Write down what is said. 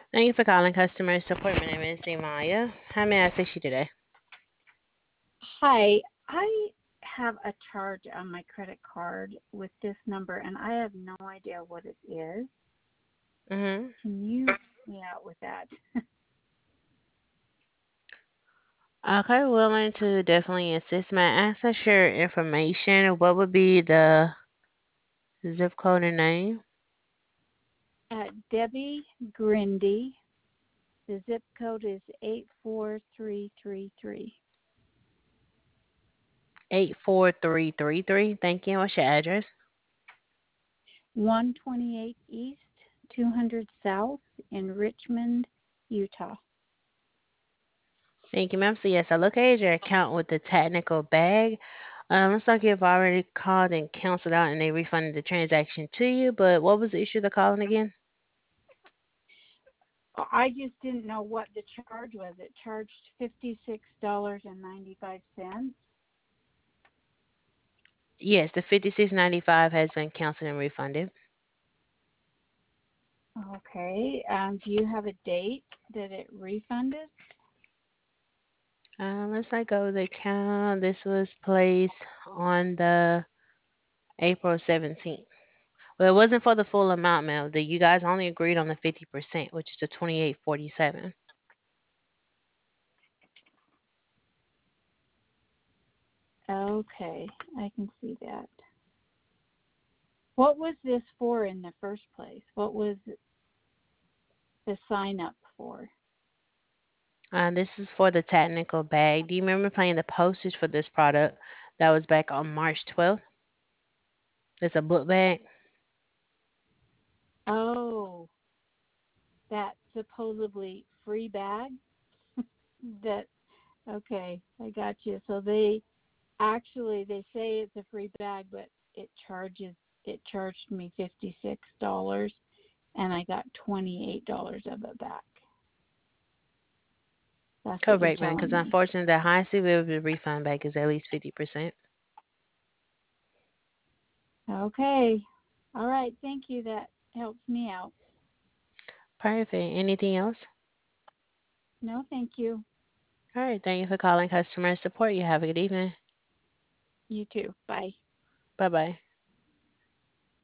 Thank you for calling customer support. My name is Demaya. How may I assist you today? Hi, I have a charge on my credit card with this number, and I have no idea what it is. Mm-hmm. Can you help me out with that? Okay, willing to definitely assist. May I access your information? What would be the zip code and name? Debbie Grindy. The zip code is 84333. 84333. Thank you. What's your address? 128 East, 200 South in Richmond, Utah. Thank you, ma'am. So yes, I located your account with the technical bag. Looks like you've already called and canceled out, and they refunded the transaction to you. But what was the issue of the calling again? I just didn't know what the charge was. It charged $56.95. Yes, the 56.95 has been canceled and refunded. Okay. Do you have a date that it refunded? Let's not go the count. This was placed on the April 17th. Well, it wasn't for the full amount, ma'am. You guys only agreed on the 50%, which is the 28.47. Okay, I can see that. What was this for in the first place? What was the sign up for? This is for the technical bag. Do you remember paying the postage for this product? That was back on March 12th. It's a book bag. Oh, that supposedly free bag? That okay, I got you. So they say it's a free bag, but it charged me $56 and I got $28 of it back. That's what you're Correct, ma'am. Because telling me. unfortunately, the highest we will be able to refund back is at least 50%. Okay. All right, thank you. That helps me out. Perfect. Anything else? No, thank you. All right. Thank you for calling customer support. You have a good evening. You too. Bye. Bye bye.